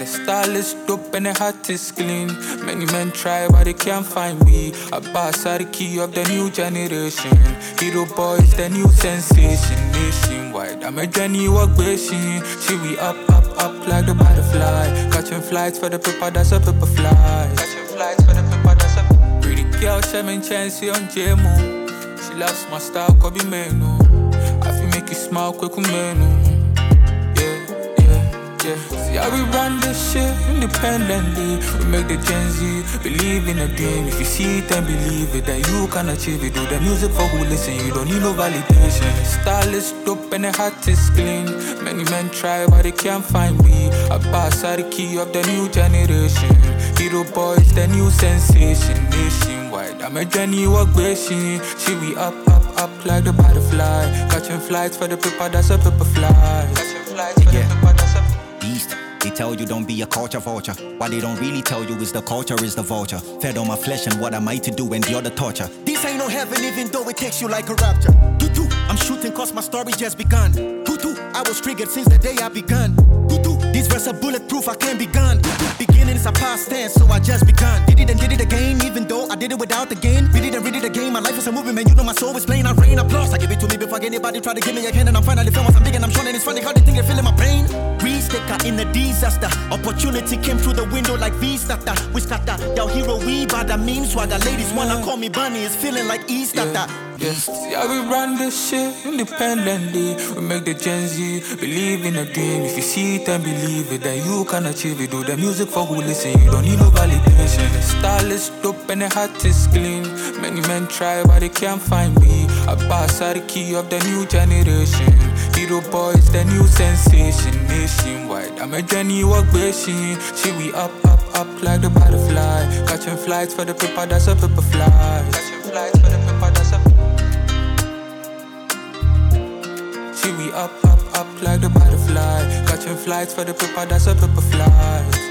Style is dope and the heart is clean. Many men try but they can't find me. Abbas are the key of the new generation. Hero boy is the new sensation. Nationwide, I'm a journey walk wishing. See we up like the butterfly. Catching flights for the paper, that's a paper fly. Catching flights for the paper, that's a pretty girl, Shemin Chancy on JMO. She loves my style, Kobe Menu. I feel make you smile, quick menu. See how we run this shit independently. We make the Gen Z believe in a dream. If you see it and believe it, then you can achieve it. Do the music for who listen, you don't need no validation. Style is dope and the heart is clean. Many men try but they can't find me. Abbas are the key of the new generation. Hero boy is the new sensation. Nationwide, I'm a journey walk wishing. See we up like the butterfly. Catching flights for the paper, that's a paper fly. Catching flights for the paper, that's a East. They tell you don't be a culture vulture. What they don't really tell you is the culture is the vulture. Fed on my flesh and what am I to do endure the torture. This ain't no heaven even though it takes you like a rapture. Tutu, I'm shooting cause my story just begun. Tutu, I was triggered since the day I begun. Tutu, these verses are bulletproof, I can't be gone. Beginnings are past tense, so I just begun. Did it and did it again, even though I did it without the gain. Read it and read it again, my life is a movie, man, you know my soul is playing. I rain applause, I give it to me before anybody try to give me a hand. And I'm finally feeling I'm big and I'm showing, and it's funny how they think they're feeling my pain. Restaker in the disaster. Opportunity came through the window like V-Starter. We scatter, y'all hero we bad, I mean swagger. Ladies wanna call me Bunny, it's feeling like Easter. See how we run this shit independently. We make the Gen Z believe in a dream. If you see it and believe it, then you can achieve it. Do the music for who listen, you don't need no validation. Style is dope and the heart is clean. Many men try but they can't find me. Abbas are the key of the new generation. Hero boy is the new sensation. Nationwide, I'm a journey walk wishing. See we up like the butterfly. Catching flights for the paper, that's a paper fly. Catching flights for the paper, that's a See we up like the butterfly. Catching flights for the paper, that's a paper fly.